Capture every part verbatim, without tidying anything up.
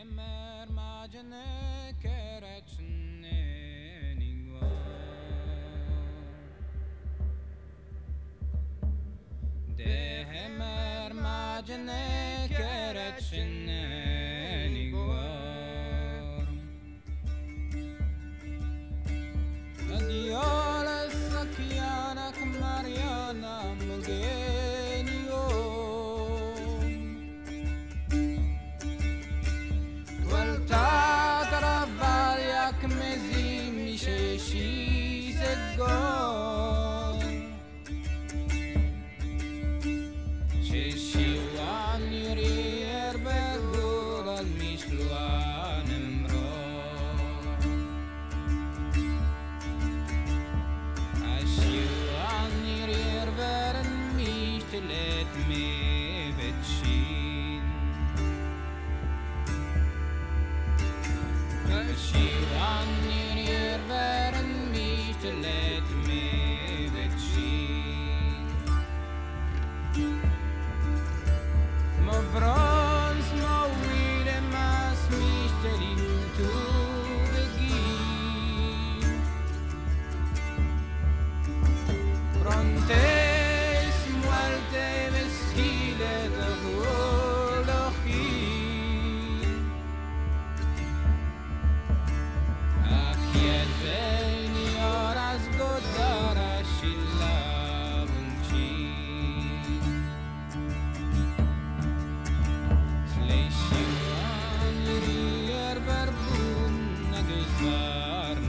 mer majne kerachne ningwa de mer majne kerachne ningwa adiola sakiana kamariana mugenio Mezi mishe shi sego she shi wan yuri erbegur al mishluan emro ashi wan yuri erveren mishlet me vetshin ashi wan Veren mich te let me vecin Mo vrons mo wile mas mich te lin tu vegin Prontes muelte vesile de volochin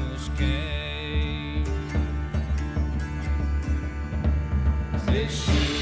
This